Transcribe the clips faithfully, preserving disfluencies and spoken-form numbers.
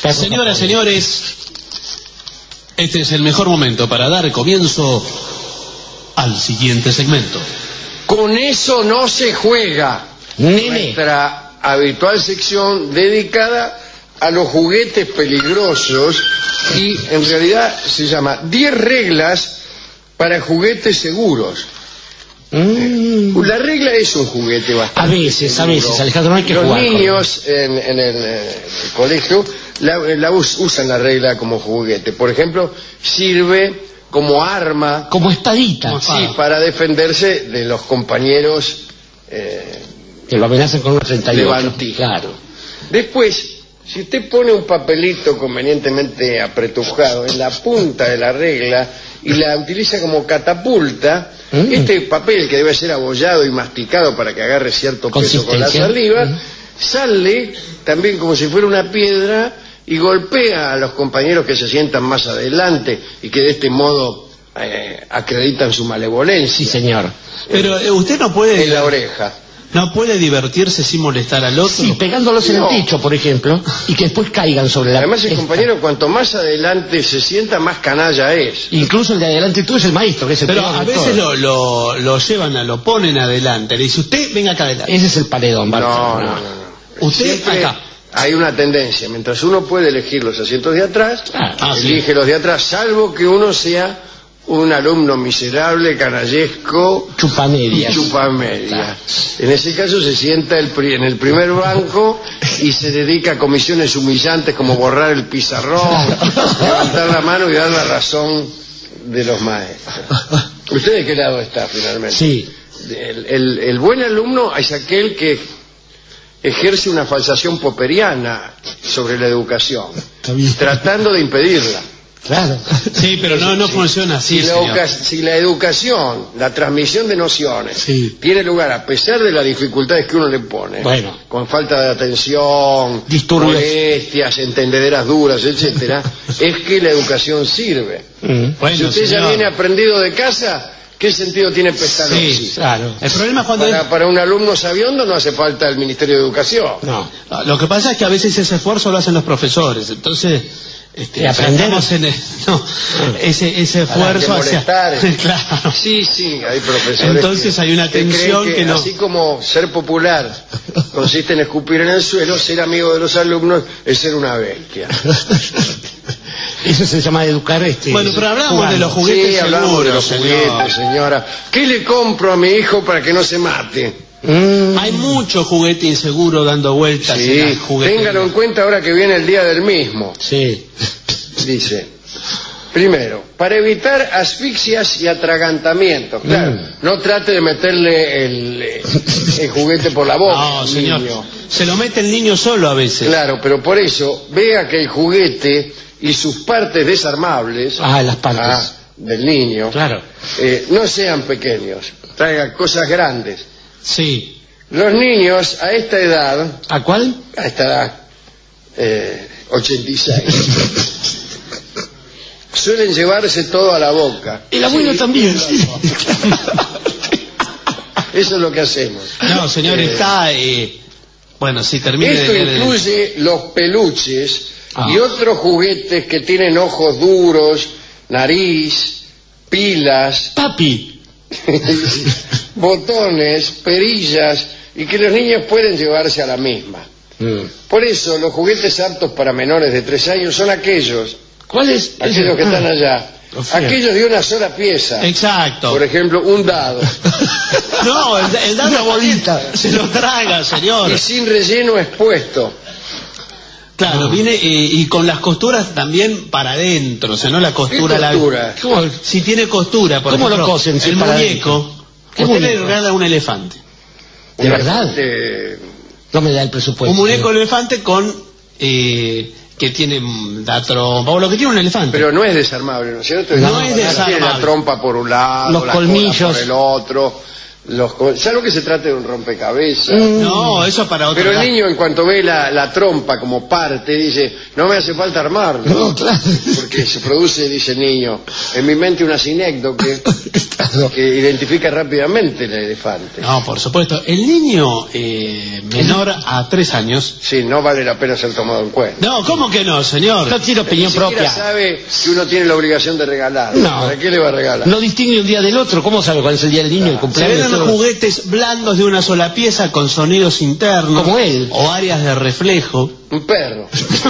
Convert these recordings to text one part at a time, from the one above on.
Señoras, señores, este es el mejor momento para dar comienzo al siguiente segmento. Con eso no se juega. Nene. Nuestra habitual sección dedicada a los juguetes peligrosos y en realidad se llama diez reglas para juguetes seguros. Mm. La regla es un juguete bastante A veces, seguro. a veces, Alejandro, no hay que Los jugar. niños en, en el, eh, el colegio la, la us, usan la regla como juguete. Por ejemplo, sirve como arma. Como espadita. Sí, para defenderse de los compañeros eh, que lo amenazan con una treinta y ocho. Levantí. Claro. Después, si usted pone un papelito convenientemente apretujado en la punta de la regla y la utiliza como catapulta, mm. este papel, que debe ser abollado y masticado para que agarre cierto peso con la saliva, mm. sale también como si fuera una piedra y golpea a los compañeros que se sientan más adelante y que de este modo eh, acreditan su malevolencia. Sí, señor. Pero eh, usted no puede... En la oreja. ¿No puede divertirse sin molestar al otro? Sí, pegándolos no. en el techo, por ejemplo, y que después caigan sobre la... Además, el esta. compañero, cuanto más adelante se sienta, más canalla es. Incluso el de adelante tú es el maestro, que es el Pero peor a de veces todos. lo, lo, lo llevan, a, lo ponen adelante. Le dice, usted venga acá adelante. Ese es el paredón, No, Bartolo. no, no, no. Usted Siempre acá. hay una tendencia. Mientras uno puede elegir los asientos de atrás, Ah, ah, elige sí. los de atrás, salvo que uno sea un alumno miserable, canallesco Chupamedias. y chupamedias. Claro. En ese caso se sienta el pri- en el primer banco y se dedica a comisiones humillantes como borrar el pizarrón, levantar la mano y dar la razón de los maestros. ¿Usted de qué lado está finalmente? Sí. El, el, el buen alumno es aquel que ejerce una falsación popperiana sobre la educación, tratando de impedirla. Claro. Sí, pero no, no funciona así, Si la, señor. oca- si la educación, la transmisión de nociones, Sí. tiene lugar a pesar de las dificultades que uno le pone, Bueno. con falta de atención, Disturbios. molestias, entendederas duras, etcétera, es que la educación sirve. Mm. Bueno, si usted ya señor. viene aprendido de casa, ¿qué sentido tiene pestalozzi? Sí, Claro. El problema es cuando... Para, es- para un alumno sabiondo no hace falta el Ministerio de Educación. No. Lo que pasa es que a veces ese esfuerzo lo hacen los profesores. Entonces... Este, ¿Y aprender? estamos en el- no, ese, ese Para que esfuerzo hacia... molestar. Claro. Sí, sí, hay profesores. Entonces hay una que creen tensión que no- Así como ser popular consiste en escupir en el suelo, ser amigo de los alumnos es ser una bestia. Eso se llama educar este. Bueno, pero hablamos jugando. de los juguetes Sí, hablamos de seguros, los señor. juguetes, señora. ¿Qué le compro a mi hijo para que no se mate? Mm. Hay mucho juguete inseguro dando vueltas en Sí, las jugueterías. ténganlo en cuenta ahora que viene el día del mismo. Sí. Dice, primero, para evitar asfixias y atragantamientos. Claro, Mm. no trate de meterle el, el juguete por la boca. No, al señor. niño. Se lo mete el niño solo a veces. Claro, pero por eso, vea que el juguete y sus partes desarmables Ah, las partes. ah, del niño Claro. eh, no sean pequeños, traigan cosas grandes. Sí. Los niños a esta edad, ¿A cuál? a esta edad, eh, ochenta y seis, suelen llevarse todo a la boca. El abuelo Sí, también, sí. Eso es lo que hacemos. No, señor, Eh, está... eh, bueno, si termina Esto de leer el- incluye los peluches Ah. y otros juguetes que tienen ojos duros, nariz, pilas, Papi. botones, perillas y que los niños pueden llevarse a la misma. Mm. Por eso los juguetes aptos para menores de tres años son aquellos, ¿Cuál es? aquellos que Ah. están allá, Lo fío. aquellos de una sola pieza. Exacto. Por ejemplo, un dado No, el, el dado Una bolita. se lo traga, señor. y sin relleno expuesto. Claro, viene eh, y con las costuras también para adentro, o sea, no la costura. ¿Qué la- costura? ¿Cómo? Si tiene costura, por ¿Cómo lo ejemplo, cosen, si el para muñeco, adentro? ¿Qué usted le muñeco? regala un elefante. ¿De verdad? Eh, No me da el presupuesto. Un muñeco elefante con... eh, que tiene mm, la trompa, o lo que tiene un elefante. Pero no es desarmable, ¿no es cierto? No La- es Tiene la desarmable. trompa por un lado, Los la cola colmillos. por el otro, los, salvo que se trate de un rompecabezas. Mm. No, eso para otro. Pero el niño, en cuanto ve la, la trompa como parte, dice, no me hace falta armarlo. No, claro. Porque se produce, dice el niño, en mi mente una sinécdoque claro. que identifica rápidamente el elefante. No, por supuesto. El niño eh, menor a tres años... Sí, no vale la pena ser tomado en cuenta. No, ¿cómo que no, señor? No tiene opinión Ni propia. sabe que uno tiene la obligación de regalar. No. ¿Para qué le va a regalar? No distingue un día del otro. ¿Cómo sabe cuándo es el día del niño, el Se cumpleaños? venden todo? juguetes blandos de una sola pieza con sonidos internos. Como él. O áreas de reflejo. Un perro.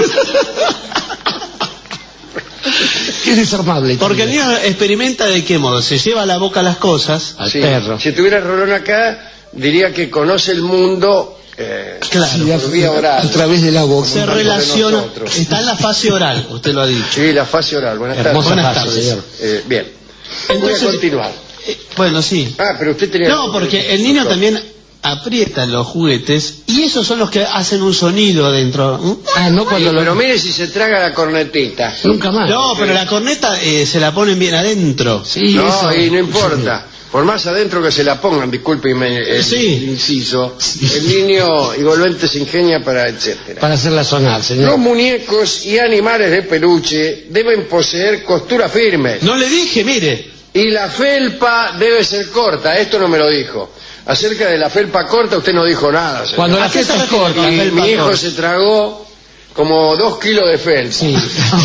Es desarmable. Porque el niño experimenta de qué modo. Se lleva a la boca las cosas. Al Sí. perro. Si tuviera Rolón acá, diría que conoce el mundo eh, Claro. Sí, por vía oral. a través de la boca. Se tanto de relaciona. nosotros. Está en la fase oral, usted lo ha dicho. Sí, la fase oral. Buenas Hermosa tardes. Buenas fase, tardes. señor. Eh, bien. Entonces- Voy a continuar. Eh, bueno, sí. Ah, pero usted tenía... No, porque el niño también aprieta los juguetes y esos son los que hacen un sonido dentro. Ah, no cuando Sí, lo... pero mire si se traga la cornetita. Nunca más. No, pero la corneta eh, se la ponen bien adentro. Sí, No, eso. y no importa. Por más adentro que se la pongan, discúlpeme el Sí. inciso, el niño igualmente se ingenia para etcétera. Para hacerla sonar, señor. Los muñecos y animales de peluche deben poseer costura firme. No le dije, mire. Y la felpa debe ser corta. Esto no me lo dijo. Acerca de la felpa corta usted no dijo nada, señor. Cuando la ¿A qué fiesta se es refiere corta. con la Y felpa mi hijo corta? se tragó como dos kilos de felpa. Sí.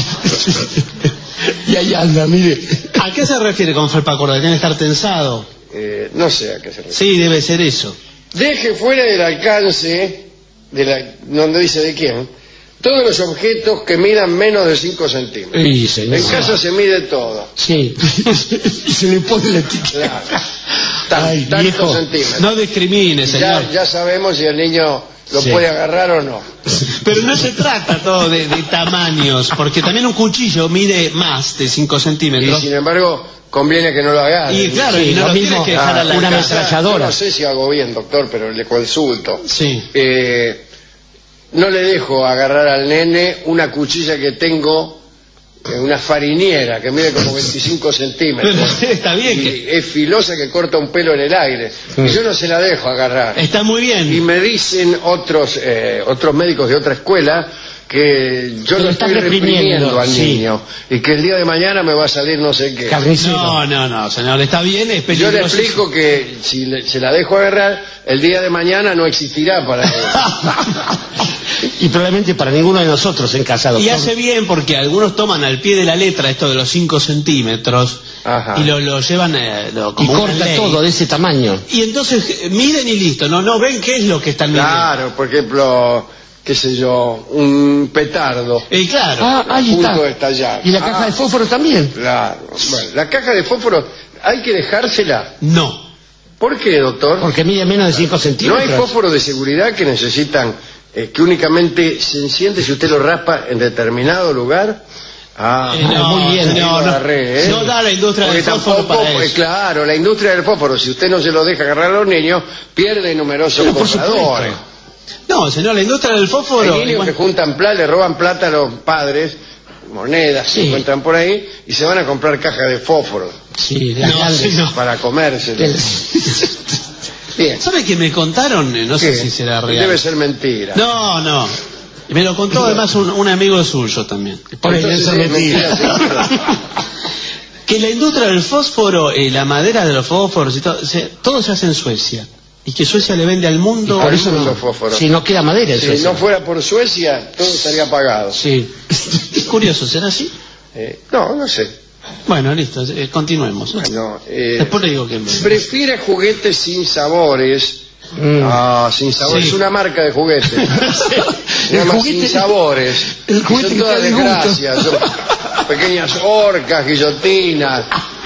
Y ahí anda, mire. ¿A qué se refiere con felpa corta? ¿Tiene que estar tensado? Eh, no sé a qué se refiere. Sí, debe ser eso. Deje fuera del alcance, de la, donde dice de quién, todos los objetos que midan menos de cinco centímetros. Sí, señor. En casa se mide todo. Sí. Y se le pone la etiqueta. Claro. Tan- Ay, tantos viejo. centímetros. No discrimine, señor. Ya, ya sabemos si el niño lo Sí. puede agarrar o no. Pero no se trata todo de, de tamaños, porque también un cuchillo mide más de cinco Y centímetros. sin embargo, conviene que no lo haga. Y claro, Sí, y no lo lo mismo, tienes que dejar Ah, a la una casa. ametralladora. Yo no sé si hago bien, doctor, pero le consulto. Sí. Eh, no le dejo agarrar al nene una cuchilla que tengo, eh, una fariniera, que mide como veinticinco centímetros. Pero está bien Y que... es filosa que corta un pelo en el aire. Y yo no se la dejo agarrar. Está muy Y bien. me dicen otros eh, otros médicos de otra escuela que yo Que lo lo están estoy reprimiendo reprimiendo, al sí. niño y que el día de mañana me va a salir no sé qué. Carnicero. No, no, no, señor. Está bien, es Yo peligroso. le explico que si le- se la dejo agarrar, el día de mañana no existirá para él. Y probablemente para ninguno de nosotros en casa, doctor. Y hace bien porque algunos toman al pie de la letra esto de los cinco centímetros Ajá. y lo, lo llevan eh, lo- Y como una corta ley. todo de ese tamaño. Y entonces eh, miden y listo, no no ven qué es lo que están midiendo. Claro, por ejemplo, qué sé yo, un petardo. Y claro, Ah, ahí a punto está. de estallar. Y la caja Ah, de fósforo también. Claro. Bueno, la caja de fósforo hay que dejársela. no. ¿Por qué, doctor? Porque mide menos de cinco ¿No centímetros. hay fósforos de seguridad que necesitan eh, que únicamente se enciende si usted lo raspa en determinado lugar? Ah, Eh, no, muy bien. no, ahí lo no. agarré, ¿eh? No da la industria Porque del fósforo tampoco, para pues, eso. claro, la industria del fósforo, si usted no se lo deja agarrar a los niños, pierde numerosos Pero por compradores. supuesto. No, señor, la industria del fósforo. Hay niños igual- que juntan plata, le roban plata a los padres, monedas Sí. que encuentran por ahí, y se van a comprar cajas de fósforo Sí, las No, grandes. sí, no. para comérselo. Bien. ¿Sabe qué me contaron? Eh, No sé ¿Qué? si será real. Debe ser mentira. No, no. Me lo contó además un, un amigo suyo también. Por ahí Entonces, debe ser es mentira. mentira, sí. Que la industria del fósforo, eh, la madera de los fósforos y todo, se, todo se hace en Suecia. Y que Suecia le vende al mundo. Por eso no. los fósforos. Si no queda madera, eso Si es. no fuera por Suecia, todo estaría apagado. Sí. Es curioso, ¿será así? Eh, no, no sé. Bueno, listo, eh, continuemos. ¿no? Bueno, eh, Después le digo que... prefiere juguetes sin sabores. Mm. Ah, sin sabores. Sí. Es una marca de juguetes. Se El llama juguete- sin sabores. el Y juguete son que todas te da gusto. desgracias. Son pequeñas orcas, guillotinas.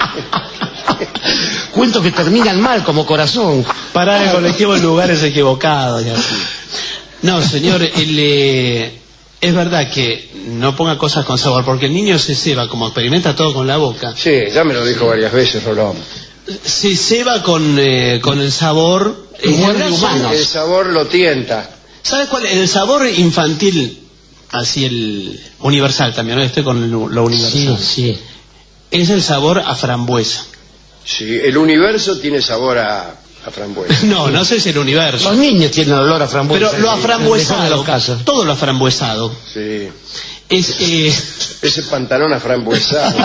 Cuentos que terminan mal, como corazón. Parar el colectivo en lugares equivocados y así. No, señor, el, eh, es verdad que no ponga cosas con sabor, porque el niño se ceba, como experimenta todo con la boca, Sí, ya me lo dijo varias veces, Rolón. se ceba con, eh, con el sabor... en Igual general de son- humano. El sabor lo tienta. ¿Sabe cuál? El sabor infantil, así el universal también, ¿no? Estoy con lo lo Sí, universal. sí. Es el sabor a frambuesa. Sí, el universo tiene sabor a, a frambuesa. No, no sé si el universo. Los niños tienen olor a frambuesa. Pero lo en aframbuesado, los casos. todo lo aframbuesado. Sí. Es, eh, Ese pantalón aframbuesado.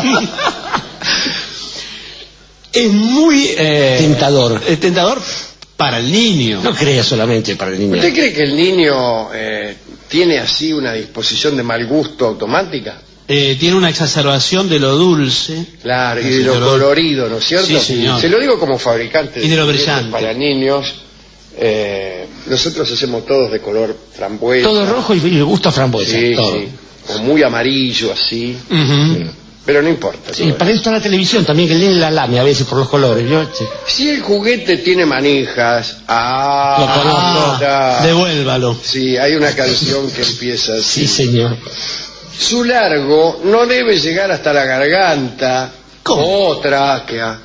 es muy eh, Tentador. eh, tentador para el niño. No crea solamente para el niño. ¿Usted cree que el niño eh, tiene así una disposición de mal gusto automática? Eh, tiene una exacerbación de lo dulce. Claro, y Sí, de lo señor. colorido, ¿no es cierto? Sí, señor. Se lo digo como fabricante Y de lo juguetes brillante. para niños. Eh, nosotros hacemos todos de color frambuesa. Todo rojo y, y gusto a frambuesa. Sí, todo. sí. O muy amarillo, así. Ujú. Pero no importa. Sí, todo para eso está la televisión también, que el niño la lame a veces por los colores. Yo, sí. Si el juguete tiene manijas, ah, Lo conozco. está. Devuélvalo. Sí, hay una canción que empieza así. Sí, señor. Su largo no debe llegar hasta la garganta ¿Cómo? o tráquea.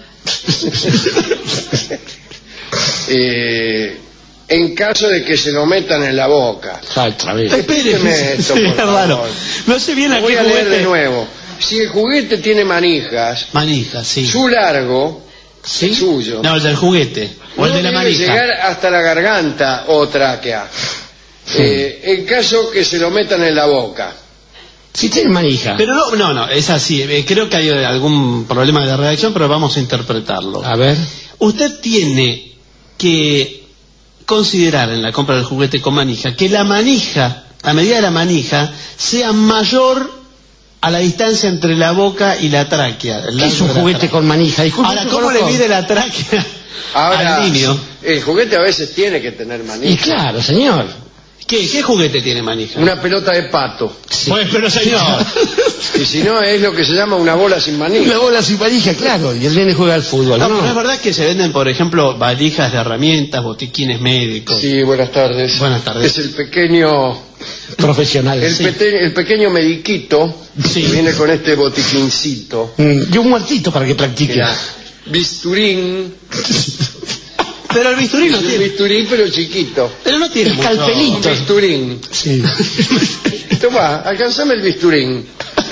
eh, en caso de que se lo metan en la boca. Ah, otra vez. Explíqueme esto, Sí, por es favor. raro. No sé bien Lo a voy qué a leer juguete. de nuevo. Si el juguete tiene manijas, Manija, sí. su largo, el suyo, No, el del juguete. O el no de la debe manija. llegar hasta la garganta o tráquea. Eh, en caso que se lo metan en la boca. Si tiene manija. Pero no, no, no, es así. Eh, Creo que hay algún problema de redacción, pero vamos a interpretarlo. A ver. Usted tiene que considerar en la compra del juguete con manija que la manija, a medida de la manija, sea mayor a la distancia entre la boca y la tráquea. el ¿Qué es largo un de la juguete tráquea. con manija? Disculpe, Ahora, yo ¿cómo le conozco. mide la tráquea Ahora, al niño? el juguete a veces tiene que tener manija. Y claro, señor. ¿Qué, ¿Qué juguete tiene manija? Una pelota de pato. Pues, pero señor. Y si no, es lo que se llama una bola sin manija. La bola sin manija, claro. Y el nene juega al fútbol, No, ¿no? pero es verdad que se venden, por ejemplo, valijas de herramientas, botiquines médicos. Sí, buenas tardes. Buenas tardes. Es el pequeño, Profesionales. el, sí. pete- el pequeño mediquito Sí. que viene con este botiquincito. Mm, Y un muertito para que practique. Mira, bisturín. Pero el bisturí no Es un tiene. bisturí pero chiquito. Pero no tiene mucho. Escalpelito. Un bisturín. Sí. Toma, alcanzame el bisturín.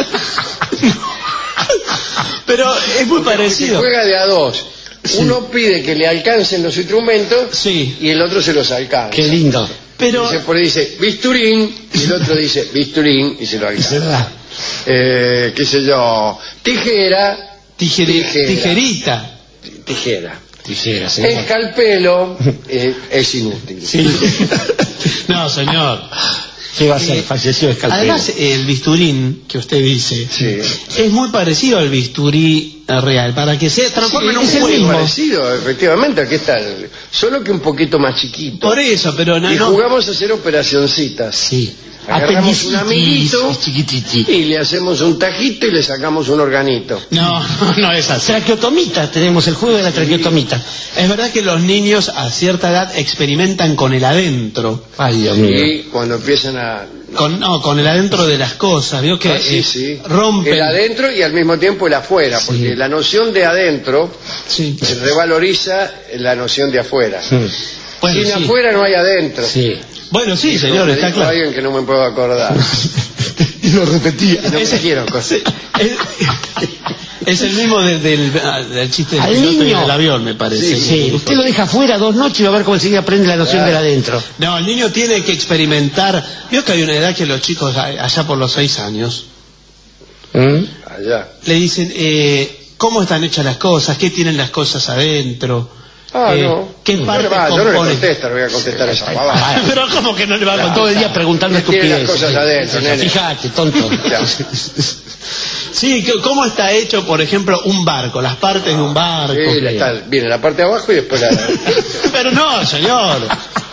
Pero es muy Se parecido. juega de a dos. Uno pide que le alcancen los instrumentos Sí. y el otro se los alcanza. Qué lindo. Pero Dice, por ahí dice bisturín y el otro dice bisturín y se lo Es alcanza. verdad. Eh, qué sé yo, tijera, tijeri- Tijera. tijerita. tijera. Tijera, señor. Escalpelo eh, es inútil. Sí. No, señor. ¿Qué va a ser? Eh, Falleció Escalpelo. Además, el bisturín que usted dice Sí. es muy parecido al bisturí eh, real. Para que se transforme en un es el juego. mismo. Parecido, efectivamente, aquí está. el- Solo que un poquito más chiquito. Por eso, pero no. Y no- jugamos a hacer operacioncitas. Sí. Agarramos un amiguito es chiquititi. y le hacemos un tajito y le sacamos un organito. No, no es así. Traqueotomita, tenemos el juego de la traqueotomita. Es verdad que los niños a cierta edad experimentan con el adentro. Ay, Dios mío. Y cuando empiezan a... Con, no, con el adentro de las cosas. Vio que Ah, sí, eh, sí. rompen. El adentro y al mismo tiempo el afuera, Sí. porque la noción de adentro Sí. se revaloriza la noción de afuera. Mm. Bueno, Sin sí. afuera no hay adentro. Sí. Bueno, sí, Dijo- señor, me está dijo claro. alguien que no me puedo acordar. Y lo repetía. No me Ese- quiero acordar. Es, es el mismo de- del, ah, del chiste del Al piloto y niño. del avión, me parece. Sí, Sí, usted lo deja afuera dos noches y va a ver cómo enseguida aprende la noción Claro. del adentro. No, el niño tiene que experimentar. Vio que hay una edad que los chicos, a- allá por los seis años, ¿Mm? Allá. le dicen eh, cómo están hechas las cosas, qué tienen las cosas adentro. Ah, eh, no. ¿Qué No, parte va, yo no le compone? contesto, le voy a contestar a esa pavada. Pero ¿cómo que no le va a Claro. contar? Todo el día preguntando ¿Qué tiene estupideces. las cosas adentro, nene? Fíjate, tonto. Ya. Sí, que- ¿cómo está hecho, por ejemplo, un barco? Las partes de un barco. Sí, la- está- viene la parte de abajo y después la... Pero no, señor.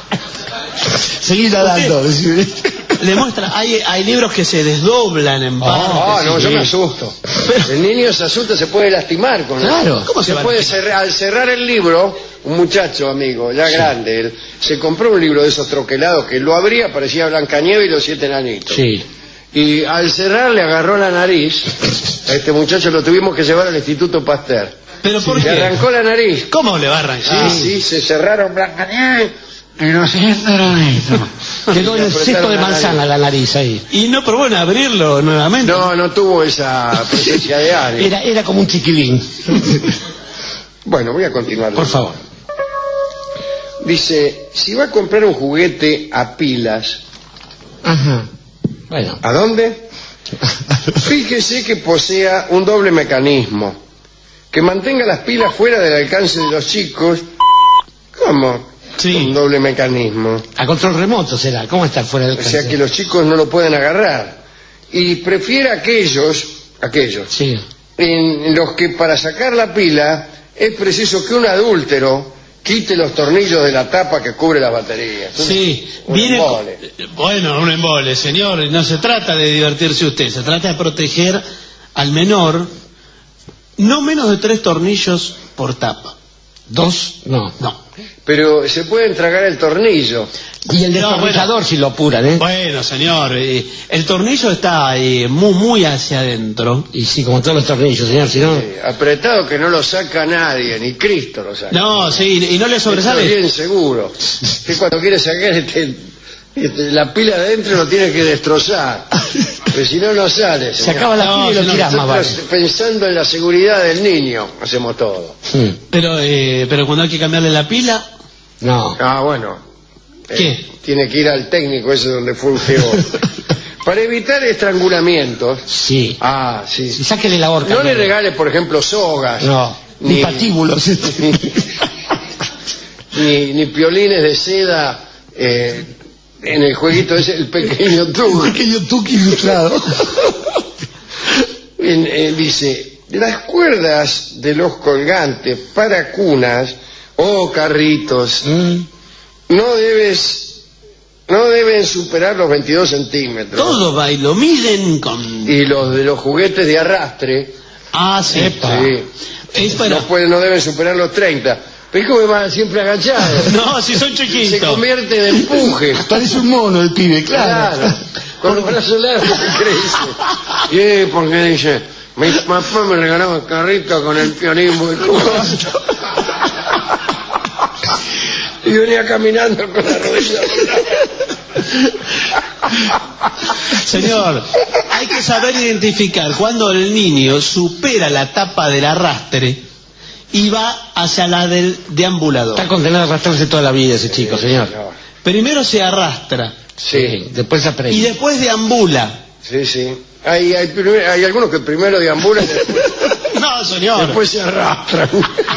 Seguí nadando. Le muestra, hay, hay libros que se desdoblan en partes. Ah, no, sí. yo me asusto. El niño se asusta, se puede lastimar con Claro. eso. ¿Cómo se se va a puede lastimar? cerrar, al cerrar el libro, un muchacho amigo, ya grande, él, se compró un libro de esos troquelados que lo abría, parecía Blancanieves y los siete enanitos. Sí. Y al cerrar le agarró la nariz. A este muchacho lo tuvimos que llevar al Instituto Pasteur. ¿Pero por Le qué? arrancó la nariz. ¿Cómo le va a arrancar? Sí, sí, se cerraron Blancanieves y los siete enanitos. Quedó en el cesto de manzana la nariz ahí. Y no probó en abrirlo nuevamente. No, no tuvo esa presencia de ánimo. Era, era como un chiquilín. Bueno, voy a continuar. Por favor. Dice, si va a comprar un juguete a pilas, Ajá. Bueno. ¿a dónde? Fíjese que posea un doble mecanismo, que mantenga las pilas fuera del alcance de los chicos. ¿Cómo? Sí. Un doble mecanismo. A control remoto será. ¿Cómo estar fuera del O alcance? sea que los chicos no lo pueden agarrar. Y prefiere aquellos, aquellos, Sí. en los que para sacar la pila es preciso que un adúltero quite los tornillos de la tapa que cubre las baterías. Sí, un viene. embole. Bueno, un embole, señor. No se trata de divertirse usted, se trata de proteger al menor no menos de tres tornillos por tapa. ¿Dos? No. No. Pero se pueden tragar el tornillo. Y el No, destornillador bueno. si lo apuran, ¿eh? Bueno, señor, eh, el tornillo está eh, muy, muy hacia adentro. Y sí, como todos los tornillos, señor, si no... Eh, apretado que no lo saca nadie, ni Cristo lo saca. No, sí, y no le Esto es sobresale. bien seguro. Que cuando quiere sacar este, este, la pila de adentro lo tiene que destrozar. Porque si no, no sale. Se señor. acaba la No, pila y lo señor, tirás más vale. Nosotros, pensando en la seguridad del niño, hacemos todo. Mm. Pero, eh, pero cuando hay que cambiarle la pila, No. Ah, bueno. Eh, ¿Qué? Tiene que ir al técnico, ese donde fue usted hoy. Para evitar estrangulamientos. Sí. Ah, sí. Y sáquele la horca. No le regale, por ejemplo, sogas. No. Ni, Ni- patíbulos. ni, ni, ni piolines de seda eh, en el jueguito ese, el pequeño Un tubo. pequeño tuque ilustrado. En- eh, dice, las cuerdas de los colgantes para cunas o carritos Mm. no debes no deben superar los veintidós centímetros. todo va y lo miden con... Y los de los juguetes de arrastre, Ah, sí. Epa. sí, Es para... no, pueden, no deben superar los treinta. Pero es como que van siempre agachados. No, si son Se chiquitos. convierte en empuje. Parece un mono el pibe, claro. Claro. Con los brazos largos se crece. Y porque dice, mi papá me regalaba el carrito con el pianismo y todo. Y venía caminando con la rodilla. Señor, hay que saber identificar cuando el niño supera la tapa del arrastre y va hacia la del deambulador. Está condenado a arrastrarse toda la vida ese chico, señor. No. Primero se arrastra Sí, Después se aprende. y después deambula. sí, sí. Hay, hay, primer- hay algunos que primero deambulan y después, No, señor. después se arrastran.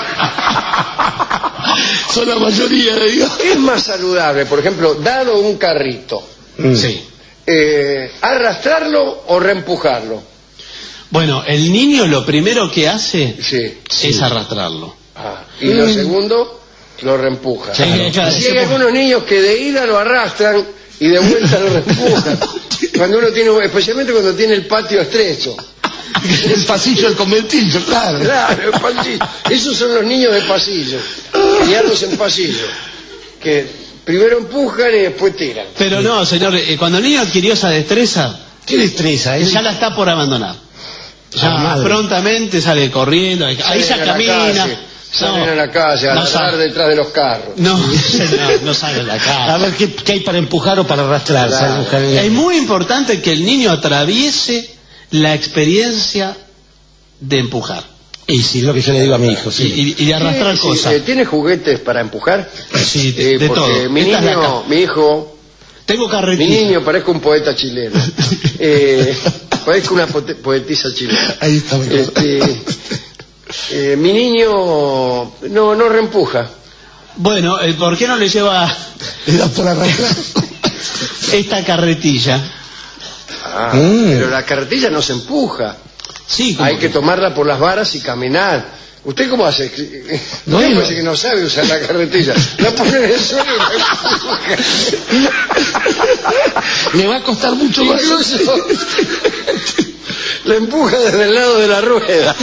Son la mayoría, le digo. Es más saludable, por ejemplo, dado un carrito, Mm. Sí. eh, arrastrarlo o reempujarlo. Bueno, el niño lo primero que hace Sí. es arrastrarlo. Ah, y lo segundo, lo reempuja. Claro. Eh, claro, Así ese- hay algunos niños que de ida lo arrastran y de vuelta lo reempujan. Cuando uno tiene, especialmente cuando tiene el patio estrecho. El pasillo del conventillo, claro. Claro, el pasillo. Esos son los niños de pasillo, criados en pasillo, que primero empujan y después tiran. Pero no, señor, eh, cuando el niño adquirió esa destreza, ¿Qué destreza? ¿eh? ya la está por abandonar. Ya, Ya madre. prontamente sale corriendo, ahí Salen ya a la camina. calle, Salen No, a la calle a no ladrar sale. detrás de los carros. No, señor, no sale a la A calle. ver, ¿qué, qué hay para empujar o para arrastrar? Claro. ¿Sabe buscar el- Es muy importante que el niño atraviese la experiencia de empujar Y sí, es lo que yo le digo a mi hijo, y, sí. y- y de arrastrar Sí, cosas. eh, ¿Tiene juguetes para empujar? Sí, Eh, de porque todo. mi Esta es la niño, ca- mi hijo, Tengo mi carretilla. niño parezco un poeta chileno. Eh, parezco una pote- poetisa chilena. Ahí está. mi cosa. Este, eh, mi niño no no reempuja. Bueno, eh, ¿por qué no le lleva Le da por arrastrar. esta carretilla? Ah, Mm. Pero la carretilla no se empuja. Sí, como Hay que tomarla por las varas y caminar. ¿Usted cómo hace? No, No, yo- parece que no sabe usar la carretilla. La pone en el suelo y la empuja. Le va a costar mucho más. Incluso la empuja desde el lado de la rueda.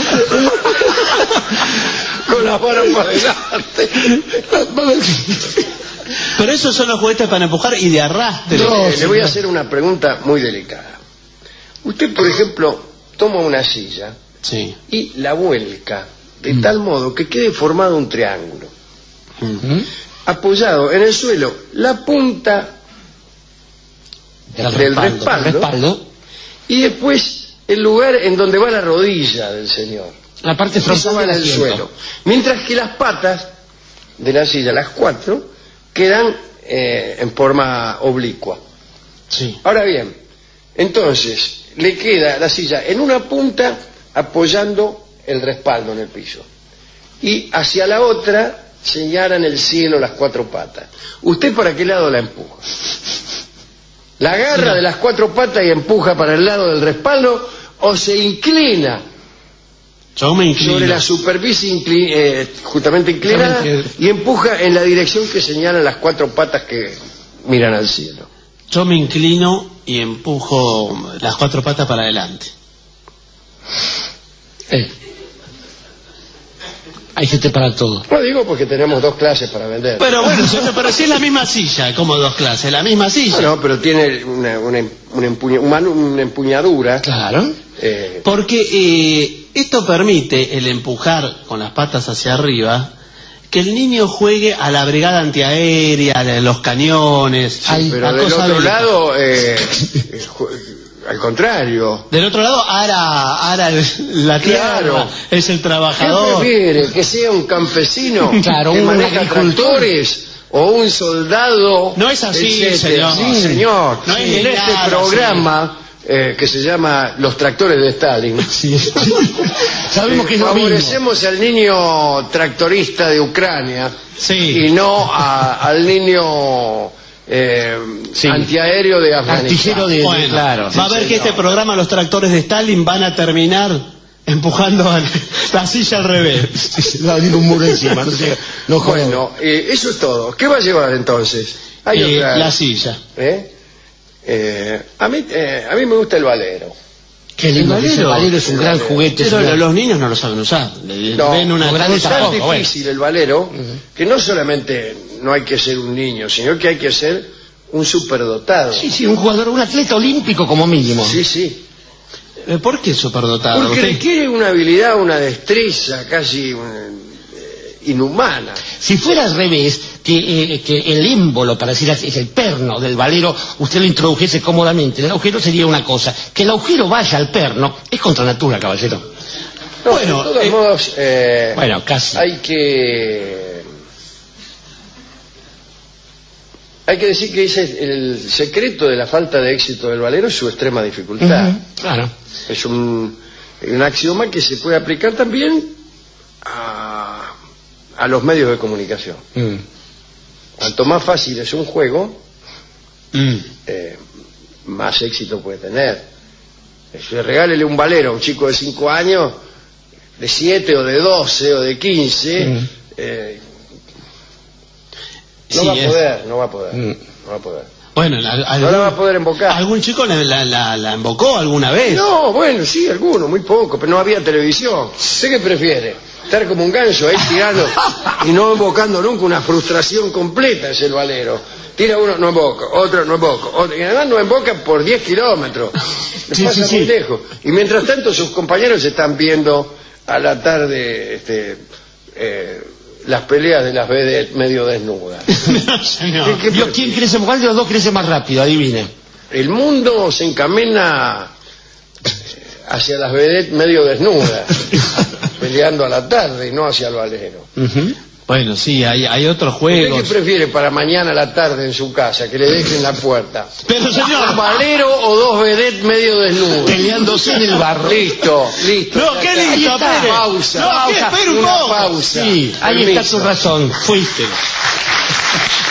Con las varas para adelante. Pero esos son los juguetes para empujar y de arrastre. No, Eh, le voy a hacer una pregunta muy delicada. Usted, por ejemplo, toma una silla Sí. y la vuelca de tal modo que quede formado un triángulo, ¿Mm? apoyado en el suelo, la punta El del respaldo. respaldo. El respaldo. y después el lugar en donde va la rodilla del señor. La parte Eso va frontal en del el asiento. suelo. Mientras que las patas de la silla, las cuatro, quedan eh, en forma oblicua. Sí. Ahora bien, entonces le queda la silla en una punta apoyando el respaldo en el piso y hacia la otra señalan el cielo las cuatro patas. ¿Usted para qué lado la empuja? ¿La agarra de las cuatro patas y empuja para el lado del respaldo o se inclina Yo me inclino. sobre la superficie incli- eh, justamente inclinada y empuja en la dirección que señalan las cuatro patas que miran al cielo? Yo me inclino y empujo las cuatro patas para adelante. Eh. Hay gente para todo. No digo porque tenemos dos clases para vender. Pero bueno, señor, pero si es la misma silla, como dos clases, la misma silla. No, no, pero tiene una, una, una, empuña- una- una empuñadura. Claro. eh, Porque eh, esto permite el empujar con las patas hacia arriba, que el niño juegue a la brigada antiaérea, a los cañones. Ay, pero a del cosa otro bélica. lado, eh, eh, ju- al contrario. Del otro lado, ara, ara el- la tierra, Claro. es el ¿Qué trabajador. prefiere? ¿Que sea un campesino Claro, que un maneja agricultor. tractores o un soldado? No es así, etcétera? señor. Sí, señor. No es en ni este nada programa eh, que se llama Los tractores de Stalin, Sí. Sabemos que es lo mismo. favorecemos al niño tractorista de Ucrania Sí. y no a- al niño eh, Sí. antiaéreo de Afganistán. Artillero de, de- Bueno, claro. va a ver que este programa, los tractores de Stalin, van a terminar empujando a la silla al revés. Va a venir un muro encima, no sé, no jodas. Bueno, eh, eso es todo. ¿Qué va a llevar entonces? Hay Eh, otra- la silla. ¿Eh? Eh, a, mí, eh, a mí me gusta el valero. Qué lindo, el que ese valero. valero es un El gran valero. juguete. Pero señor. los niños no lo saben usar. Le- No, ven una los grandes Es tan tampoco, bueno. difícil el valero que no solamente no hay que ser un niño, sino que hay que ser un superdotado. Sí, sí, un jugador, un atleta olímpico como mínimo. Sí, sí. Eh, ¿Por qué superdotado? Porque Usted- requiere una habilidad, una destreza casi eh, inhumana. Si fuera al revés, que, eh, que el émbolo, para decir así, es el perno del valero, usted lo introdujese cómodamente, el agujero sería una cosa. Que el agujero vaya al perno es contra natura, caballero. No, Bueno, de todos eh, modos, eh, Bueno, casi. hay que hay que decir que ese es el secreto de la falta de éxito del valero es su extrema dificultad. Ujú, claro. Es un, un axioma que se puede aplicar también a, a los medios de comunicación. Mm. Cuanto más fácil es un juego, Mm. eh, más éxito puede tener. Si regálele un valero a un chico de cinco años, de siete o de doce o de quince, Mm. eh, no Sí, va a es- poder, no va a poder, Mm. no va a poder. Bueno, la- No algún, la va a poder embocar. ¿algún chico la, la, la, la invocó alguna vez? No, bueno, sí, alguno, muy poco, pero no había televisión. ¿Usted qué prefiere? Estar como un ganso ahí tirando y no invocando nunca, una frustración completa es el valero. Tira uno, no invoca, otro no invoca, otro, y además no invoca por diez kilómetros. Le Sí, pasa sí, muy sí. lejos. Y mientras tanto sus compañeros están viendo a la tarde este, eh, las peleas de las vedettes medio desnudas. No, señor. ¿Qué- qué Vio, prefiere? ¿Quién crece, cuál de los dos crece más rápido? Adivine. El mundo se encamina eh, hacia las vedettes medio desnudas, peleando a la tarde y no hacia el valero. Ujú. Bueno, sí, hay, hay otros ¿Usted juegos. qué prefiere para mañana a la tarde en su casa? Que le dejen la puerta. Pero ¿Un señor, valero o dos vedettes medio desnudos? Peleándose en el barro. Listo, listo. No, ya qué está. lindo, Ahí está. espere. Pausa. No, ¿qué? pausa. Espere un Una poco. pausa. Sí, ahí está Permiso. su razón. Fuiste.